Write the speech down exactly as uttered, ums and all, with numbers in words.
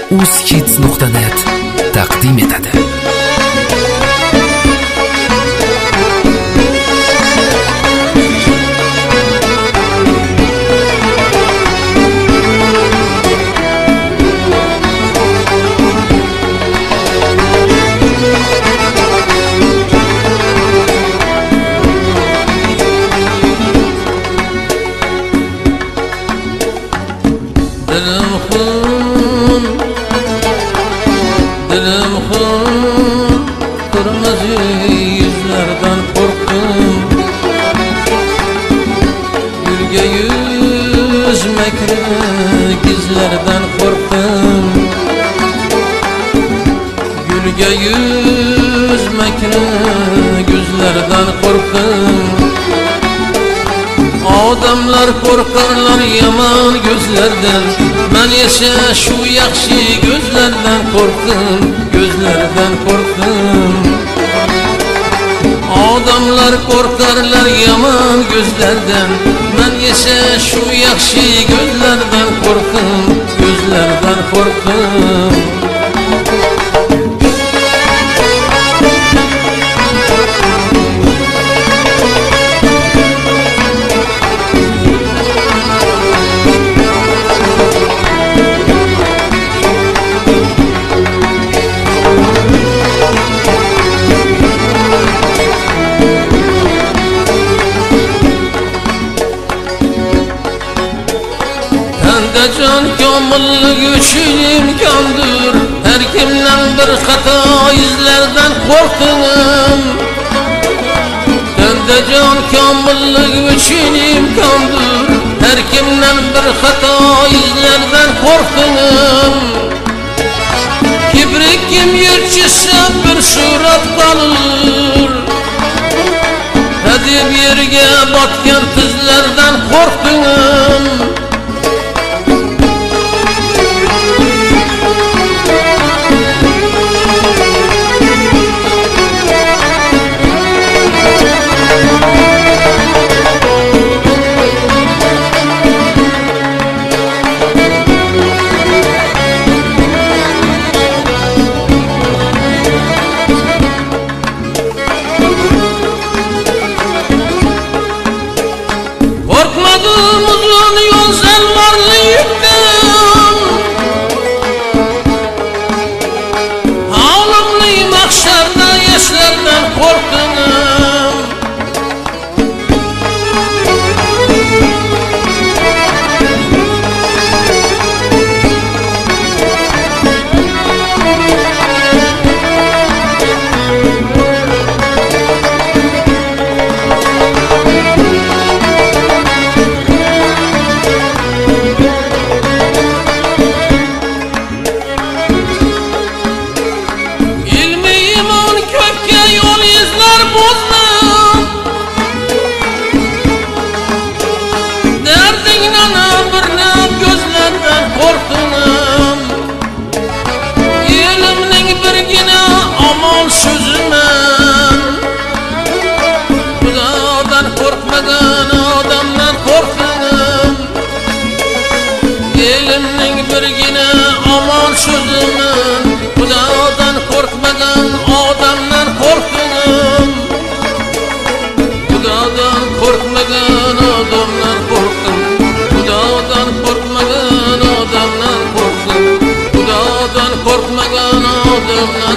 uzkids nuqta net taqdim etadi. Dilim xun, dilim xun, kırmızı yüzlerden korktum. Gülge yüz mekri gizlerden korktum. Gülge yüz mekri güzlerden korktum. Adamlar korkarlar yaman gözlerden, ben ise şu yaxşı gözlerden korktum, gözlerden korktum. Adamlar korkarlar yaman gözlerden, ben ise şu yaxşı gözlerden korktum, gözlerden korktum. Can kamillik üçün imkandır, her kimden bir hata izlerden korktum. Bende can kamillik üçün imkandır, her kimden bir hata izlerden korktum. Kibrik kim yürçüse bir surat kalır, edip yerge batken tizlerden korktum. Korkmadım uzun yol zelvarlı yükten, ağlamlı mahşerde yaşlardan korktum. Korkmadan adamdan korktum. Elimning birgina aman sözümün, Xudodan korkmadan adamdan korktum. Xudodan korkmadan adamdan korktum. Xudodan korkmadan adamdan korktum. Xudodan korkmadan adamdan